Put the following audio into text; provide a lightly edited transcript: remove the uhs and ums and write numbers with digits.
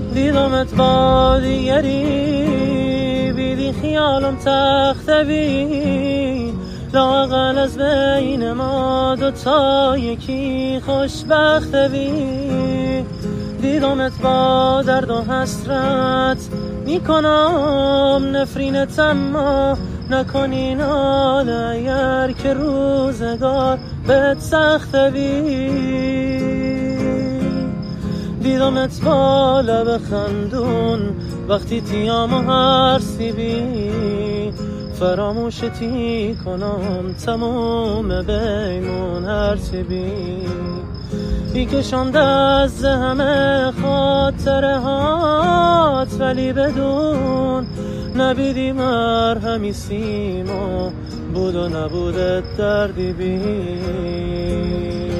دیدمت با دیگری، بیدی خیالم تختوی، لااقل از بین ما دوتا یکی خوشبختوی. دیدمت با درد و حسرت، میکنم نفرینت اما نکنی ناله اگر که روزگار بهت سختوی. دیدمت با لب خندون وقتی تیام هر سیبی، فراموشتی کنم تموم بیمون هر سیبی. بیکشند از همه خاطره هات، ولی بدون نبیدی مرهمی سیم و بود و نبودت دردی بی.